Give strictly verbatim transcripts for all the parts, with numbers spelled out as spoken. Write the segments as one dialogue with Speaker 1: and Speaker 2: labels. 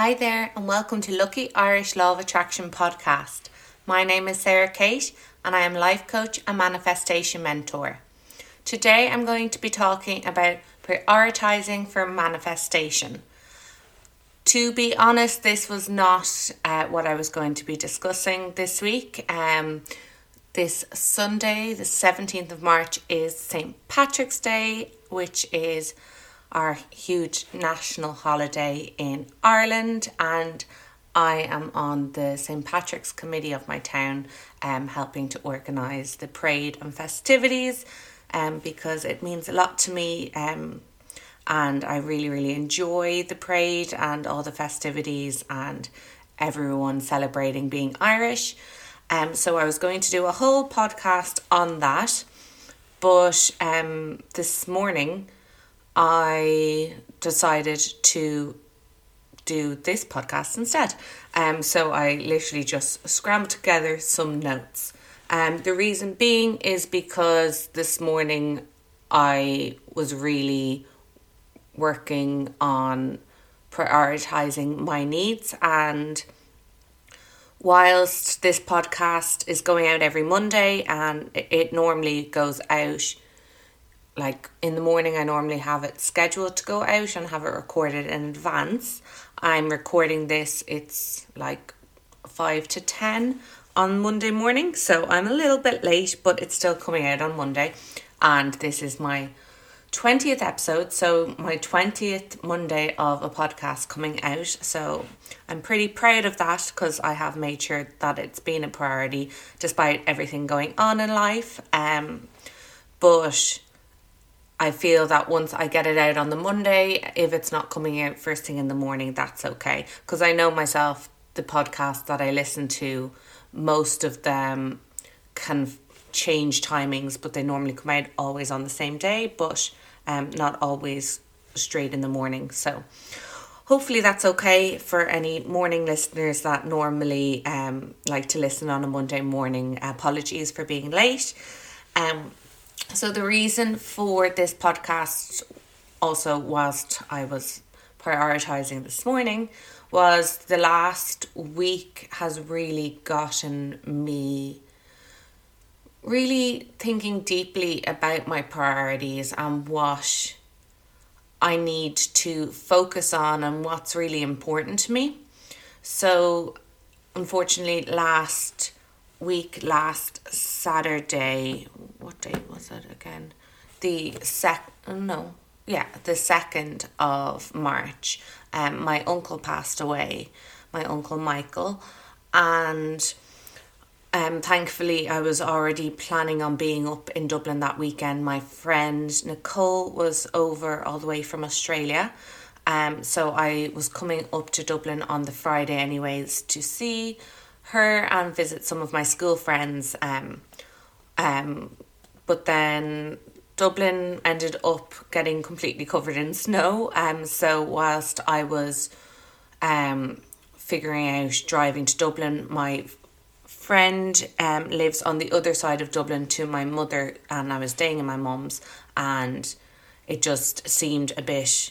Speaker 1: Hi there and welcome to Lucky Irish Law of Attraction podcast. My name is Sarah Kate and I am life coach and manifestation mentor. Today I'm going to be talking about prioritizing for manifestation. To be honest, this was not uh, what I was going to be discussing this week. Um, this Sunday, the seventeenth of March, is Saint Patrick's Day, which is our huge national holiday in Ireland, and I am on the Saint Patrick's committee of my town, um, helping to organise the parade and festivities, um, because it means a lot to me, um, and I really, really enjoy the parade and all the festivities and everyone celebrating being Irish. Um, so I was going to do a whole podcast on that, but um, this morning I decided to do this podcast instead. Um, so I literally just scrambled together some notes. Um, the reason being is because this morning I was really working on prioritizing my needs, and whilst this podcast is going out every Monday and it, it normally goes out like in the morning, I normally have it scheduled to go out and have it recorded in advance. I'm recording this, it's like five to ten on Monday morning, so I'm a little bit late, but it's still coming out on Monday. And this is my twentieth episode, so my twentieth Monday of a podcast coming out. So I'm pretty proud of that because I have made sure that it's been a priority despite everything going on in life. Um, but I feel that once I get it out on the Monday, if it's not coming out first thing in the morning, that's okay. Because I know myself, the podcasts that I listen to, most of them can change timings, but they normally come out always on the same day, but um, not always straight in the morning. So hopefully that's okay for any morning listeners that normally um like to listen on a Monday morning. Apologies for being late. Um. So the reason for this podcast, also whilst I was prioritising this morning, was the last week has really gotten me really thinking deeply about my priorities and what I need to focus on and what's really important to me. So unfortunately last week, last Saturday, what day was it again? The sec, no, yeah, the second of March. Um, my uncle passed away, my uncle Michael, and um, thankfully I was already planning on being up in Dublin that weekend. My friend Nicole was over all the way from Australia, um, so I was coming up to Dublin on the Friday anyways to see her and visit some of my school friends. Um, um, but then Dublin ended up getting completely covered in snow. Um, so whilst I was um figuring out driving to Dublin, my friend um lives on the other side of Dublin to my mother, and I was staying in my mum's, and it just seemed a bit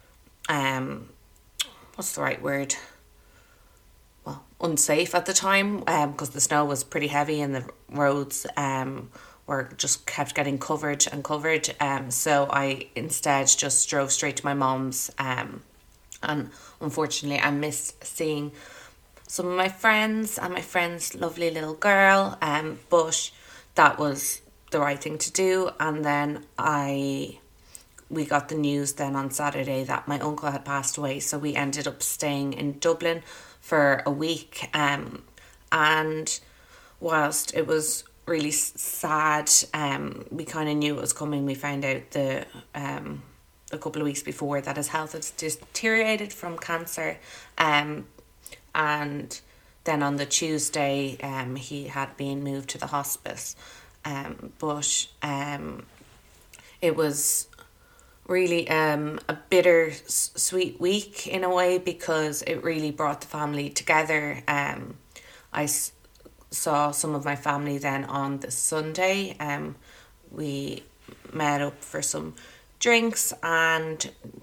Speaker 1: um what's the right word? well, unsafe at the time, um, because the snow was pretty heavy and the roads um were just kept getting covered and covered. Um, so I instead just drove straight to my mom's. Um, and unfortunately, I missed seeing some of my friends and my friend's lovely little girl. Um, but that was the right thing to do. And then I. We got the news then on Saturday that my uncle had passed away, so we ended up staying in Dublin for a week. Um, and whilst it was really sad, um, we kind of knew it was coming. We found out the um a couple of weeks before that his health had deteriorated from cancer, um, and then on the Tuesday, um, he had been moved to the hospice. Um, but um, it was really um a bitter sweet week in a way, because it really brought the family together. Um, I s- saw some of my family then on the Sunday. Um, we met up for some drinks and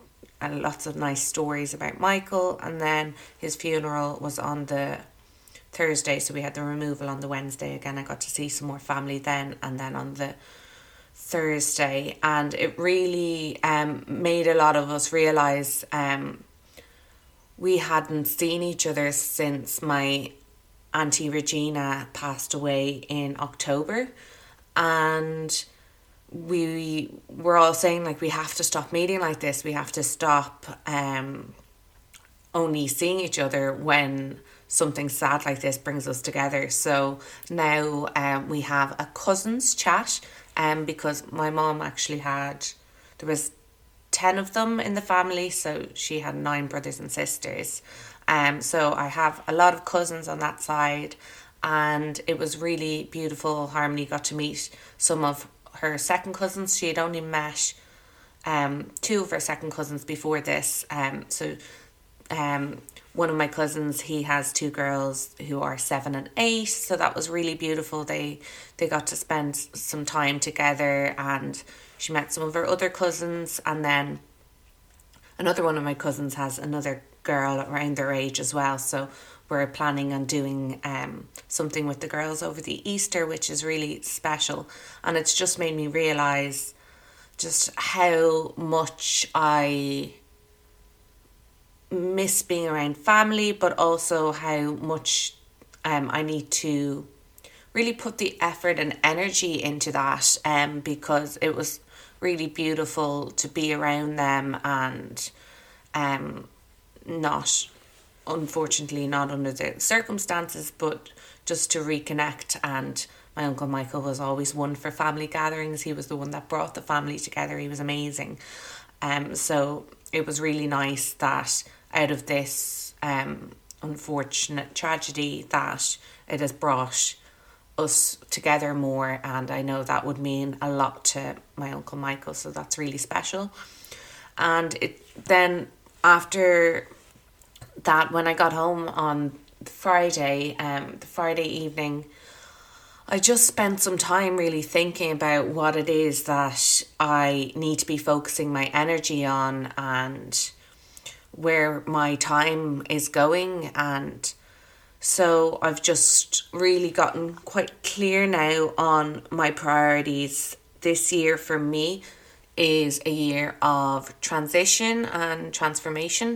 Speaker 1: uh, lots of nice stories about Michael. And then his funeral was on the Thursday, so we had the removal on the Wednesday. Again, I got to see some more family then, and then on the Thursday, and it really um, made a lot of us realise um, we hadn't seen each other since my Auntie Regina passed away in October, and we were all saying, like, we have to stop meeting like this, we have to stop um, only seeing each other when something sad like this brings us together. So now um, we have a cousins chat, um, because my mom actually had, there was ten of them in the family, so she had nine brothers and sisters. Um, so I have a lot of cousins on that side, and it was really beautiful. Harmony got to meet some of her second cousins. She had only met um, two of her second cousins before this. Um, so um, one of my cousins, he has two girls who are seven and eight, so that was really beautiful. They they got to spend some time together, and she met some of her other cousins, and then another one of my cousins has another girl around their age as well, so we're planning on doing um something with the girls over the Easter, which is really special. And it's just made me realise just how much I miss being around family, but also how much um I need to really put the effort and energy into that, um because it was really beautiful to be around them, and um not unfortunately not under the circumstances, but just to reconnect. And my Uncle Michael was always one for family gatherings. He was the one that brought the family together. He was amazing. Um so it was really nice that out of this um unfortunate tragedy that it has brought us together more, and I know that would mean a lot to my Uncle Michael, so that's really special. And it then after that, when I got home on Friday, um, the Friday evening, I just spent some time really thinking about what it is that I need to be focusing my energy on, and where my time is going. And so I've just really gotten quite clear now on my priorities. This year for me is a year of transition and transformation,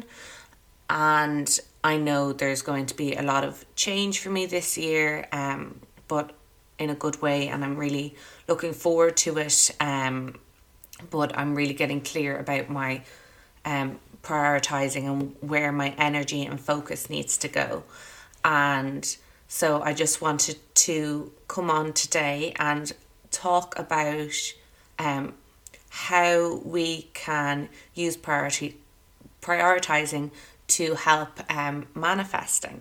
Speaker 1: and I know there's going to be a lot of change for me this year, um, but in a good way, and I'm really looking forward to it. Um, but I'm really getting clear about my um prioritizing and where my energy and focus needs to go. And so I just wanted to come on today and talk about um how we can use priority prioritizing to help um manifesting.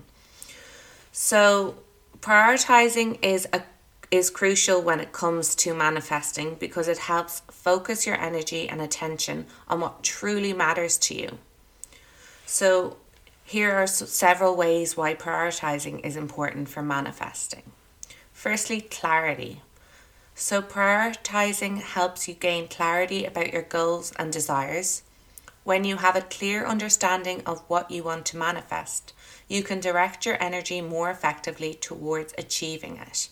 Speaker 1: So prioritizing is a is crucial when it comes to manifesting, because it helps focus your energy and attention on what truly matters to you. So here are several ways why prioritizing is important for manifesting. Firstly, clarity. So prioritizing helps you gain clarity about your goals and desires. When you have a clear understanding of what you want to manifest, you can direct your energy more effectively towards achieving it.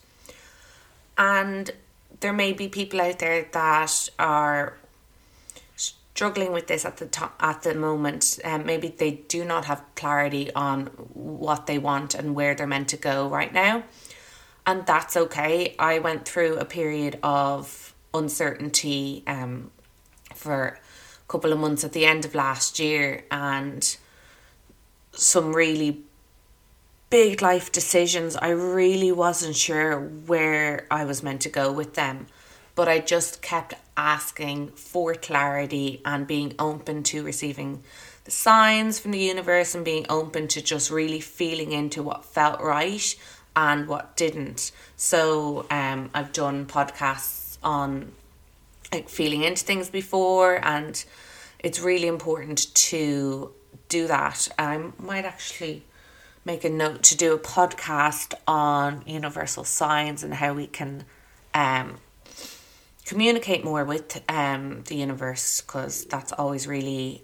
Speaker 1: And there may be people out there that are struggling with this at the to- at the moment. Um, maybe they do not have clarity on what they want and where they're meant to go right now. And that's okay. I went through a period of uncertainty um, for a couple of months at the end of last year, and some really big life decisions. I really wasn't sure where I was meant to go with them, but I just kept asking for clarity and being open to receiving the signs from the universe, and being open to just really feeling into what felt right and what didn't. So um, I've done podcasts on like feeling into things before, and it's really important to do that. I might actually make a note to do a podcast on universal signs and how we can um communicate more with um the universe, because that's always really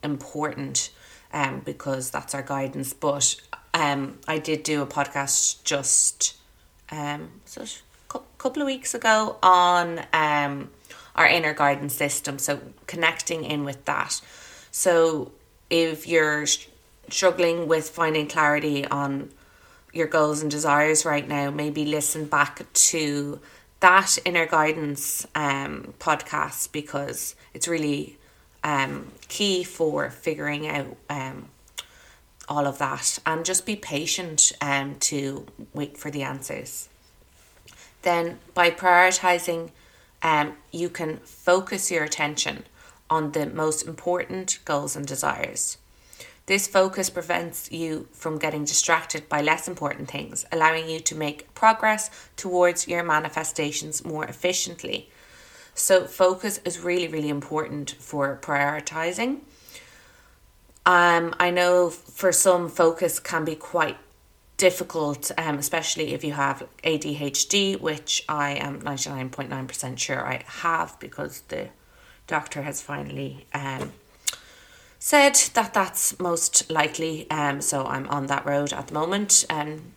Speaker 1: important um, because that's our guidance. But um, I did do a podcast just um, so a couple of weeks ago on um, our inner guidance system. So connecting in with that. So if you're struggling with finding clarity on your goals and desires right now, maybe listen back to that inner guidance um, podcast, because it's really um, key for figuring out um, all of that. And just be patient um, to wait for the answers. Then by prioritizing, um, you can focus your attention on the most important goals and desires. This focus prevents you from getting distracted by less important things, allowing you to make progress towards your manifestations more efficiently. So focus is really, really important for prioritizing. Um, I know for some, focus can be quite difficult, um, especially if you have A D H D, which I am ninety-nine point nine percent sure I have, because the doctor has finally um, said that that's most likely. Um, so I'm on that road at the moment. Um,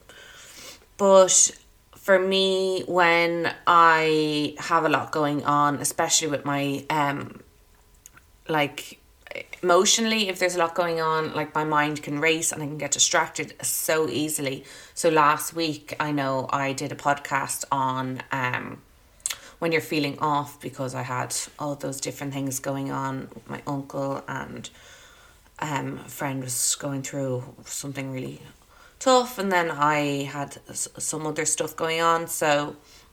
Speaker 1: but for me, when I have a lot going on, especially with my um, like emotionally, if there's a lot going on, like my mind can race and I can get distracted so easily. So last week, I know I did a podcast on um when you're feeling off, because I had all those different things going on with my uncle, and um a friend was going through something really tough, and then I had some other stuff going on. So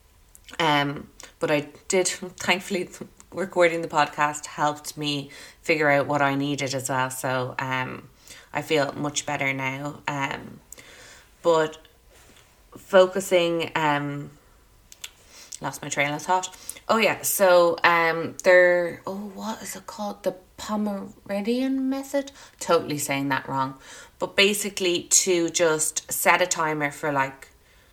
Speaker 1: um but I did, thankfully, recording the podcast helped me figure out what I needed as well. So um I feel much better now. Um but focusing um lost my train of thought. Oh yeah, so um there oh what is it called? The Pomeridian method? Totally saying that wrong. But basically to just set a timer for like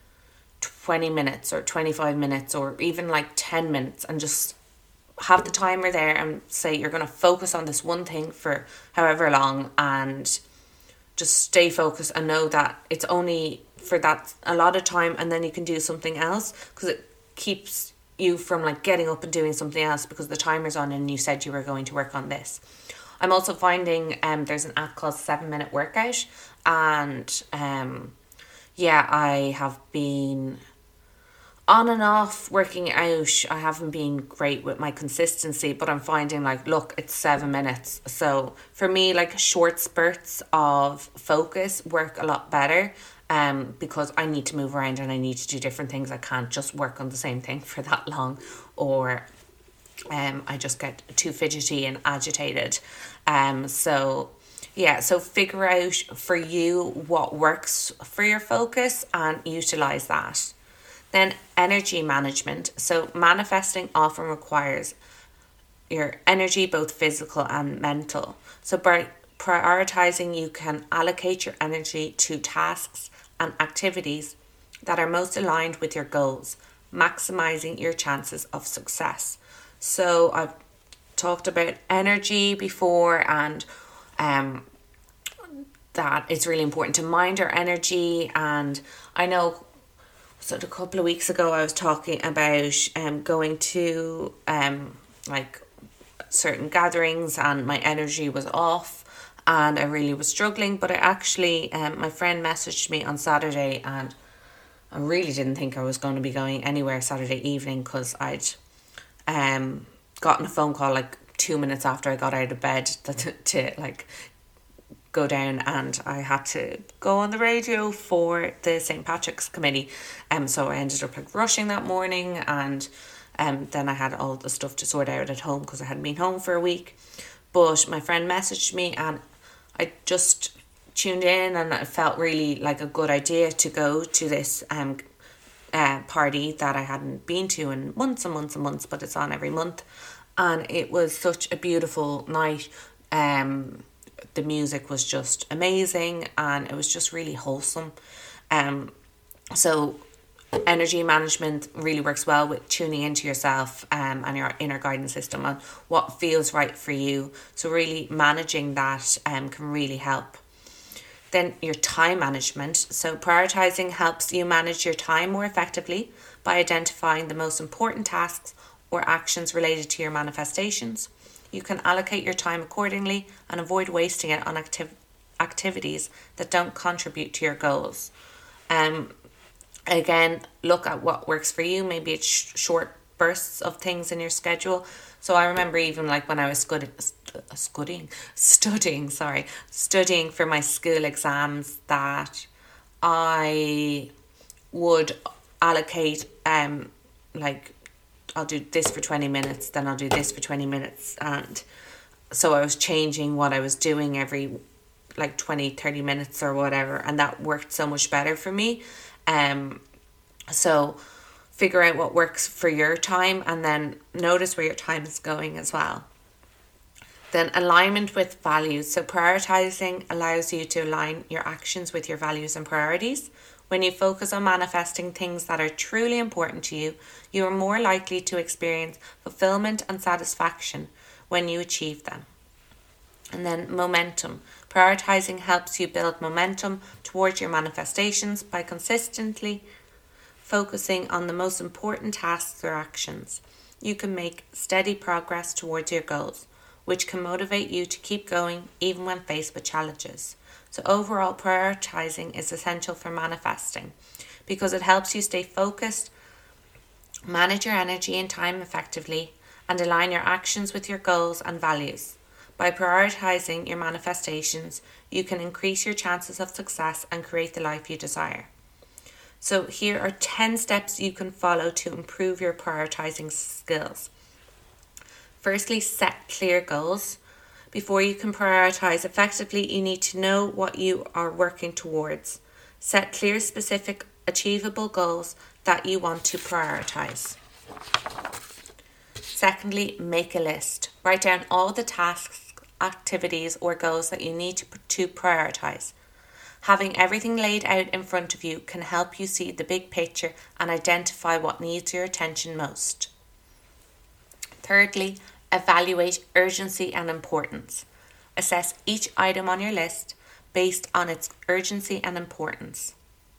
Speaker 1: twenty minutes or twenty-five minutes or even like ten minutes, and just have the timer there and say you're going to focus on this one thing for however long, and just stay focused and know that it's only for that a lot of time, and then you can do something else, because it keeps you from like getting up and doing something else because the timer's on and you said you were going to work on this. I'm also finding um there's an app called seven minute workout, and um yeah, I have been on and off working out. I haven't been great with my consistency, but I'm finding like, look, it's seven minutes. So for me, like short spurts of focus work a lot better, um, because I need to move around and I need to do different things. I can't just work on the same thing for that long, or um, I just get too fidgety and agitated. Um, so yeah, so figure out for you what works for your focus and utilize that. Then energy management. So manifesting often requires your energy, both physical and mental. So by prioritizing, you can allocate your energy to tasks and activities that are most aligned with your goals, maximizing your chances of success. So I've talked about energy before, and um, that it's really important to mind our energy. And I know, so a couple of weeks ago I was talking about um going to um like certain gatherings and my energy was off and I really was struggling. But I actually um my friend messaged me on Saturday, and I really didn't think I was going to be going anywhere Saturday evening, because I'd um gotten a phone call like two minutes after I got out of bed to, to like go down, and I had to go on the radio for the Saint Patrick's committee. Um, so I ended up like rushing that morning, and um, then I had all the stuff to sort out at home because I hadn't been home for a week. But my friend messaged me, and I just tuned in, and it felt really like a good idea to go to this um uh, party that I hadn't been to in months and months and months, but it's on every month. And it was such a beautiful night. Um, the music was just amazing, and it was just really wholesome. Um, so Energy management really works well with tuning into yourself um, and your inner guidance system on what feels right for you. So really managing that um, can really help. Then your time management. So prioritizing helps you manage your time more effectively by identifying the most important tasks or actions related to your manifestations. You can allocate your time accordingly and avoid wasting it on activ- activities that don't contribute to your goals. Um, again, look at what works for you. Maybe it's sh- short bursts of things in your schedule. So I remember even like when I was scud- studying, studying, sorry, studying for my school exams, that I would allocate um like I'll do this for twenty minutes, then I'll do this for twenty minutes. And so I was changing what I was doing every like twenty, thirty minutes or whatever. And that worked so much better for me. Um, so figure out what works for your time and then notice where your time is going as well. Then alignment with values. So prioritizing allows you to align your actions with your values and priorities. When you focus on manifesting things that are truly important to you, you are more likely to experience fulfillment and satisfaction when you achieve them. And then momentum. Prioritizing helps you build momentum towards your manifestations by consistently focusing on the most important tasks or actions. You can make steady progress towards your goals, which can motivate you to keep going even when faced with challenges. So overall, prioritizing is essential for manifesting because it helps you stay focused, manage your energy and time effectively, and align your actions with your goals and values. By prioritizing your manifestations, you can increase your chances of success and create the life you desire. So here are ten steps you can follow to improve your prioritizing skills. Firstly, set clear goals. Before you can prioritize effectively, you need to know what you are working towards. Set clear, specific, achievable goals that you want to prioritize. Secondly, make a list. Write down all the tasks, activities, or goals that you need to, to prioritize. Having everything laid out in front of you can help you see the big picture and identify what needs your attention most. Thirdly, evaluate urgency and importance. Assess each item on your list based on its urgency and importance.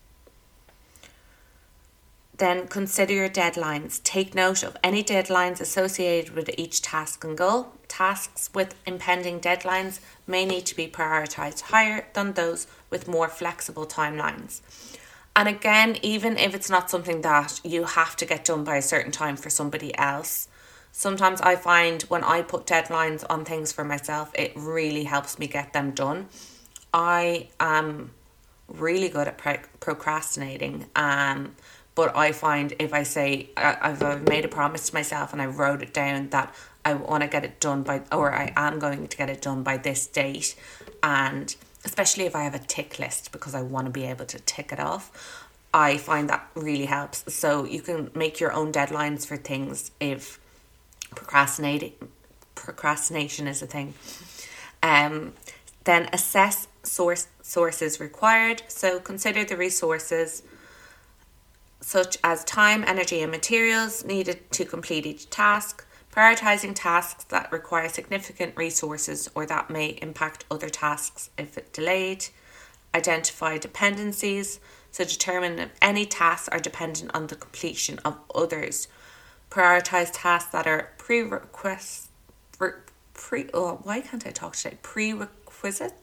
Speaker 1: Then consider your deadlines. Take note of any deadlines associated with each task and goal. Tasks with impending deadlines may need to be prioritized higher than those with more flexible timelines. And again, even if it's not something that you have to get done by a certain time for somebody else, sometimes I find when I put deadlines on things for myself, it really helps me get them done. I am really good at pre- procrastinating, um, but I find if I say, I've made a promise to myself and I wrote it down that I want to get it done by, or I am going to get it done by this date, and especially if I have a tick list because I want to be able to tick it off, I find that really helps. So you can make your own deadlines for things if procrastinating procrastination is a thing. Um, then assess source sources required. So consider the resources such as time, energy, and materials needed to complete each task. Prioritizing tasks that require significant resources or that may impact other tasks if it delayed. Identify dependencies. So determine if any tasks are dependent on the completion of others. Prioritize tasks that are prerequisites. Pre, oh, why can't I talk today? Prerequisite?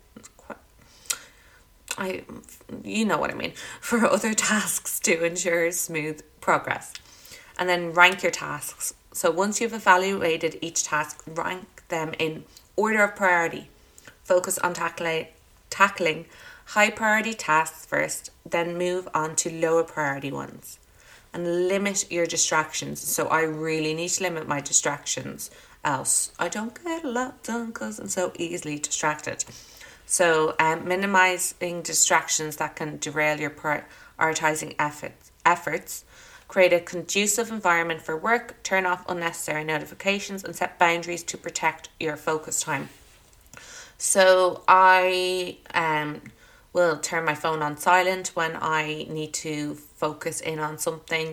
Speaker 1: I, you know what I mean. For other tasks to ensure smooth progress. And then rank your tasks. So once you've evaluated each task, rank them in order of priority. Focus on tackling, tackling high priority tasks first, then move on to lower priority ones. And limit your distractions. So I really need to limit my distractions, else I don't get a lot done because I'm so easily distracted. So um, minimizing distractions that can derail your prioritizing efforts, efforts. Create a conducive environment for work, turn off unnecessary notifications, and set boundaries to protect your focus time. So I um will turn my phone on silent when I need to focus in on something.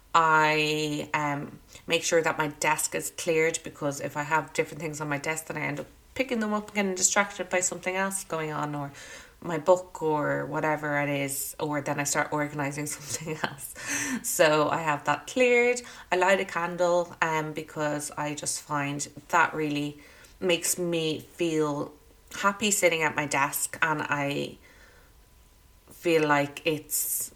Speaker 1: I um make sure that my desk is cleared, because if I have different things on my desk, then I end up picking them up and getting distracted by something else going on, or my book or whatever it is, or then I start organising something else. So I have that cleared. I light a candle um because I just find that really makes me feel happy sitting at my desk, and I feel like it's,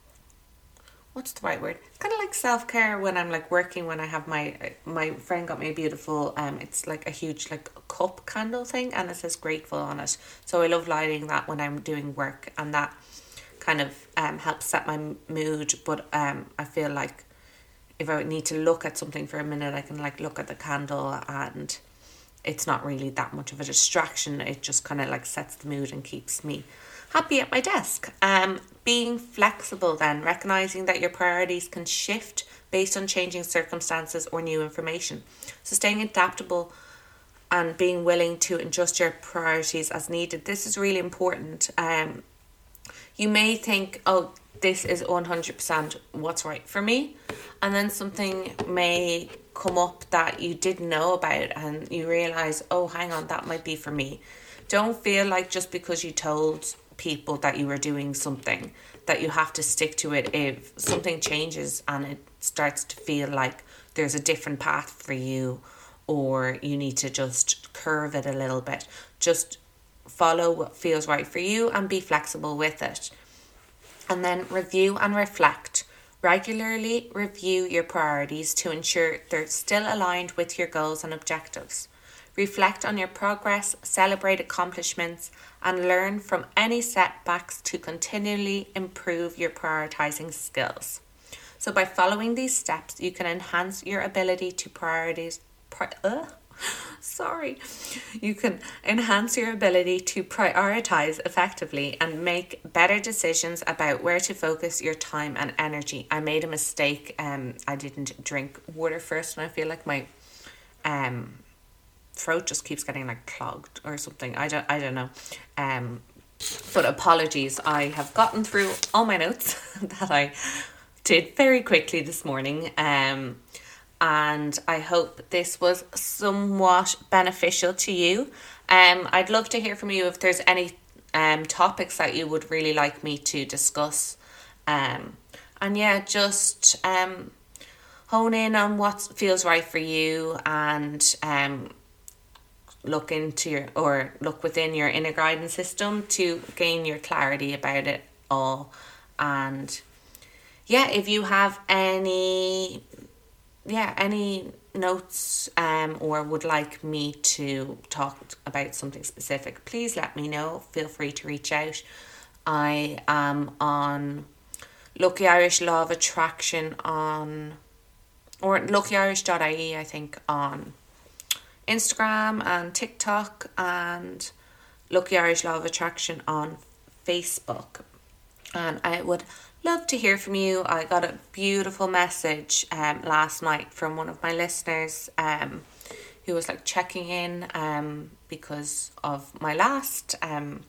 Speaker 1: what's the right word? It's kind of like self-care when I'm like working, when I have my, my friend got me a beautiful, um, it's like a huge like cup candle thing, and it says grateful on it. So I love lighting that when I'm doing work, and that kind of um helps set my mood. But um I feel like if I need to look at something for a minute, I can like look at the candle, and it's not really that much of a distraction. It just kind of like sets the mood and keeps me happy at my desk. Um, being flexible then, recognizing that your priorities can shift based on changing circumstances or new information. So staying adaptable and being willing to adjust your priorities as needed. This is really important. Um, you may think, oh, this is one hundred percent what's right for me. And then something may come up that you didn't know about, and you realize, oh, hang on, that might be for me. Don't feel like just because you told people that you were doing something that you have to stick to it. If something changes and it starts to feel like there's a different path for you, or you need to just curve it a little bit, just follow what feels right for you and be flexible with it. And then review and reflect. Regularly review your priorities to ensure they're still aligned with your goals and objectives. Reflect on your progress, celebrate accomplishments, and learn from any setbacks to continually improve your prioritizing skills. So by following these steps, you can enhance your ability to priorities. Pri- uh, sorry. You can enhance your ability to prioritize effectively and make better decisions about where to focus your time and energy. I made a mistake. Um, I didn't drink water first, and I feel like my um. throat just keeps getting like clogged or something. I don't I don't know. Um but apologies. I have gotten through all my notes that I did very quickly this morning. Um and I hope this was somewhat beneficial to you. Um I'd love to hear from you if there's any um topics that you would really like me to discuss. Um and yeah, just um hone in on what feels right for you, and um look into your or look within your inner guidance system to gain your clarity about it all. And yeah, if you have any yeah any notes um or would like me to talk about something specific, please let me know. Feel free to reach out. I am on Lucky Irish Law of Attraction on or lucky irish dot I E, I think, on Instagram and TikTok, and Lucky Irish Law of Attraction on Facebook. And I would love to hear from you. I got a beautiful message um last night from one of my listeners um who was like checking in um because of my last um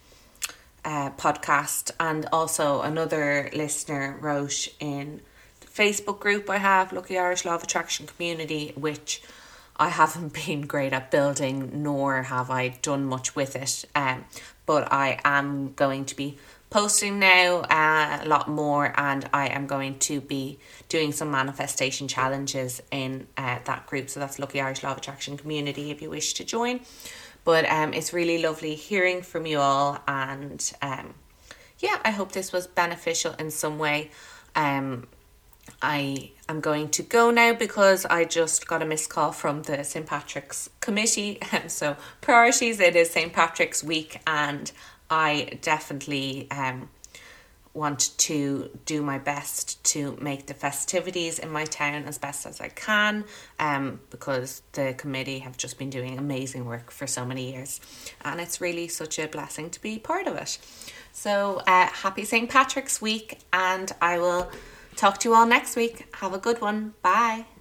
Speaker 1: uh podcast, and also another listener wrote in the Facebook group I have, Lucky Irish Law of Attraction Community, which I haven't been great at building, nor have I done much with it. Um, but I am going to be posting now uh, a lot more, and I am going to be doing some manifestation challenges in uh, that group. So that's Lucky Irish Law of Attraction Community if you wish to join. But um, it's really lovely hearing from you all, and um, yeah, I hope this was beneficial in some way. Um, I am going to go now because I just got a missed call from the Saint Patrick's committee. Um, so priorities, it is Saint Patrick's week, and I definitely um want to do my best to make the festivities in my town as best as I can, um because the committee have just been doing amazing work for so many years, and it's really such a blessing to be part of it. So uh, happy Saint Patrick's week, and I will talk to you all next week. Have a good one. Bye.